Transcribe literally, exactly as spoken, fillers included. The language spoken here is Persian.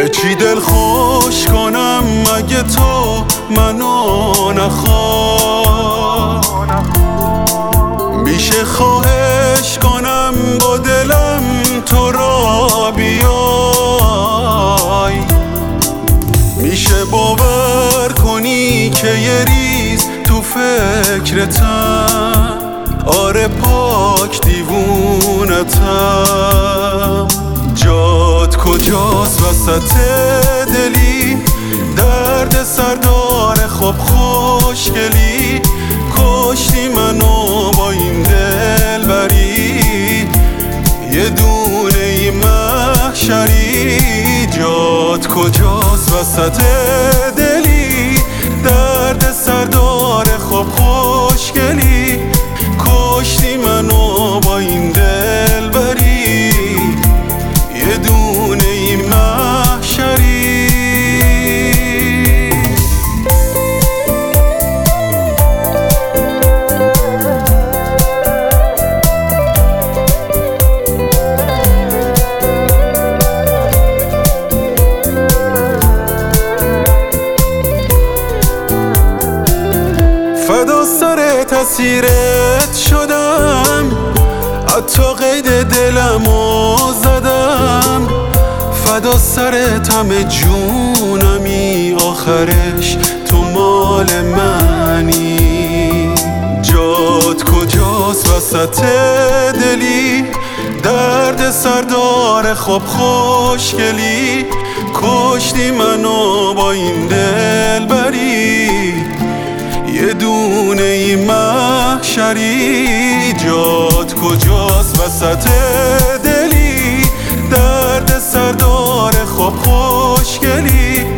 به چی دل خوش کنم مگه تو منو نخواه؟ میشه خواهش کنم با دلم تو را بیای؟ میشه باور کنی که یه ریز تو فکرتم؟ آره پاک دیوونتم. جات کجاست وسط دلی؟ درد سردار خوب خوشگلی، کشتی منو با این دل بری، یه دونه ای محشری. جات کجاست وسط دلی؟ درد سردار خوب خوشگلی، کشتی منو با این دل بری، یه دونه ای محشری. فدا سر تاثیرت شدم، حتی قید دلمو زدم. فدا سرت همه جونمی، آخرش تو مال منی. جات کجاست وسط دلی؟ درد سردار خوب خوشگلی، کشتی منو با این دل بری، یه دونه ای محشری. جات کجاست وسط دلی؟ درد سردار خوب خوشگلی،